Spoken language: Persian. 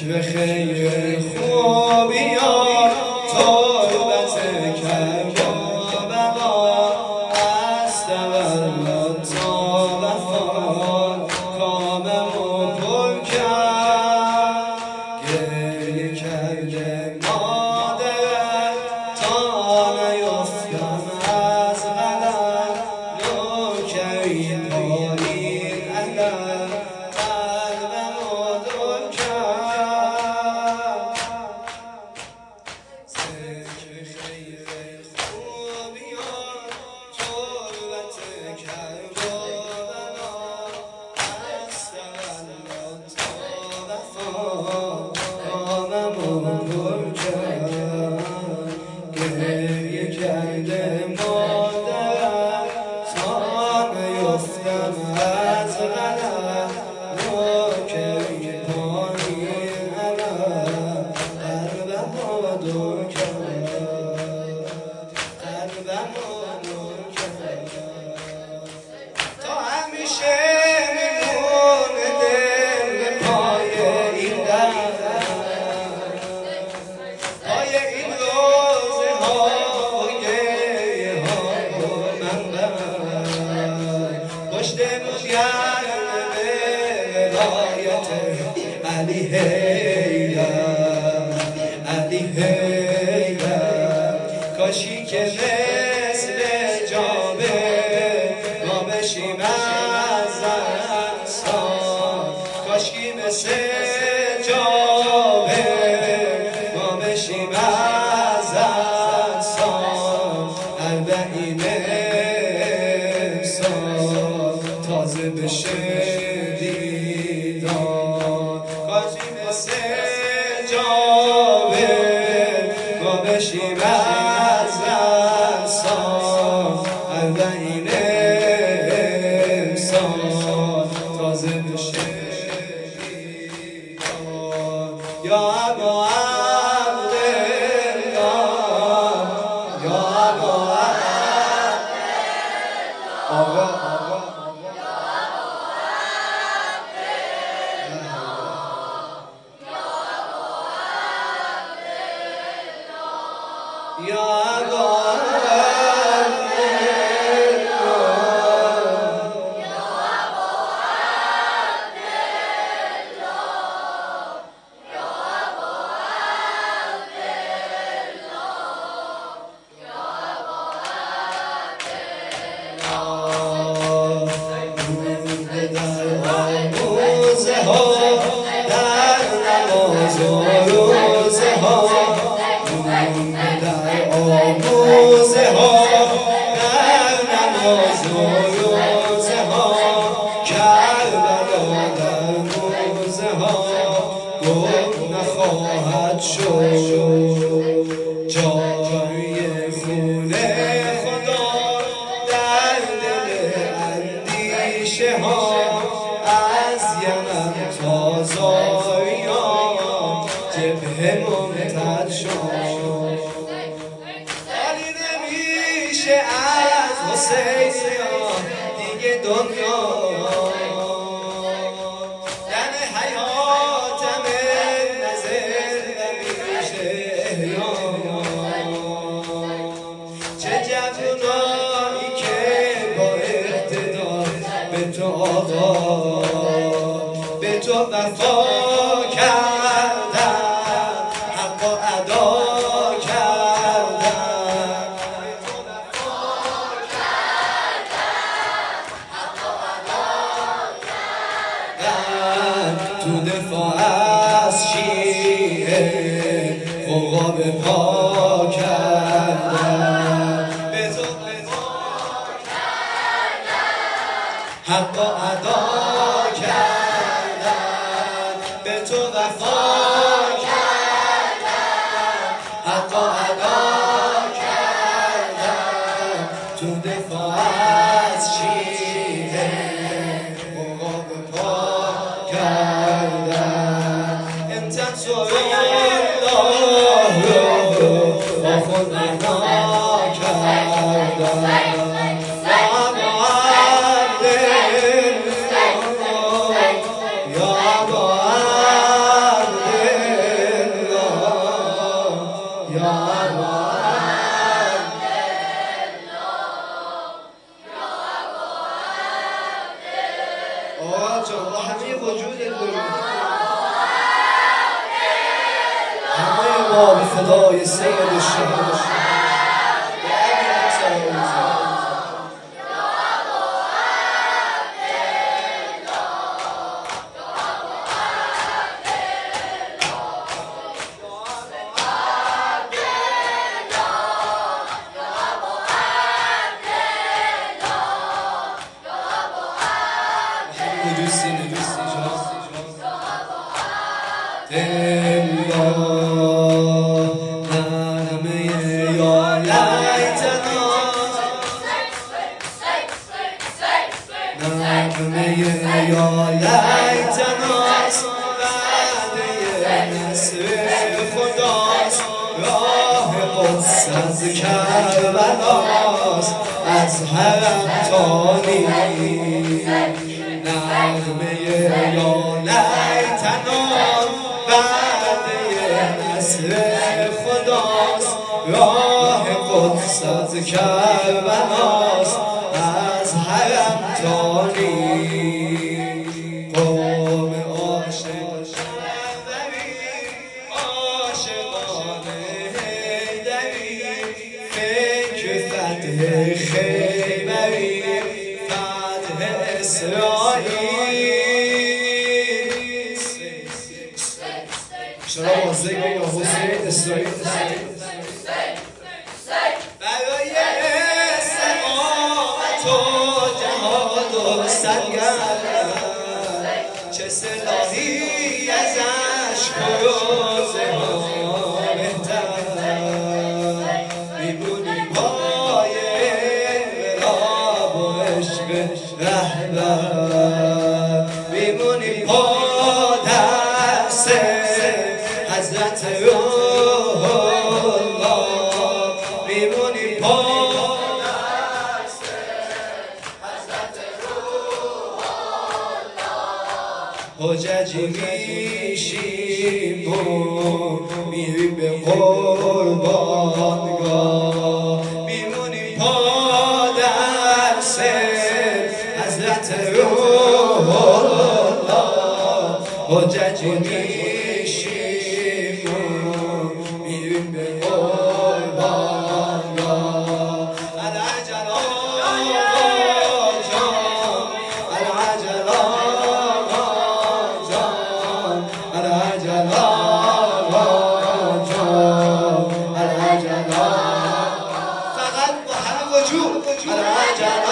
ذکر خیر خوبیا توبت کربلا از تولد تا وفات کاممو پر کرد گریه کرده مادر تا نیفتم از قلم نوکری پایین علم قلبمو در کرد ذکر خیر خوبیان توبت کربلا از تولد تا وفات کاممو پر کرد گریه کرده مادرم تا نیفتم از قلم نوکری پایین علم قلبمو در کرد قلبمو در کرد تا همیشه میمونه دل پای این در پای این روزه ها و گریه ها من بر پشت گرم به ولایت علی حیدر علی حیدر کاشی که مثل جابر ما بشیم از انصار کاشکی مثل جابر ما بشیم از انصار اربعین امسال تازه بشه دیدار کاشکی مثل جابر ما بشیم از انصار اربعین امسال تازه بشه دیدار یا ابا عبدالله یا ابا عبدالله یا ابا آموزه ها در نماز و روزه ها کربلا در موزه ها گم نخواهد شد جای خونه خدا در دل اندیشه ها از یمن تا زایان جبهه ممتد شد از حسینیان دیگه دنیا دم حیاتم نظر نمیشه چه جوونایی که با اقتدار به تو آقا به تو وفا کردن حق و ادا تو دفاع از شیعه غوغا به پا کردن به تو وفا کردن حق و ادا کردن به تو وفا کردن حق و ادا کردن تو دفاع از شیعه غوغا به پا انت سوی الله رو با خود بنا کردن یا ابا عبدالله الله به فدای سید الشهدا. از کربلاست از حرم تانی نغمه یا لیتنا وعده نصر خداست راه قدس از کربلاست از حرم تانی قوم عاشق خیبری فتح اسرائیل شما واسه یا حسین اسرائیل برای استقامت و جهاد و سرگرد چه سلاحی از عشق و زمان بهتر میبونی پای رهبر میمونی پا دست حضرت روح الله میمونی پا دست حضرت روح الله حججی میشیم و میریم به قربانگاه میمونی پا دست حضرت روح الله حججی میشیم و میریم به قربانگاه العجل آقا جان العجل آقا جان العجل آقا جان العجل فقط با همه وجود العجل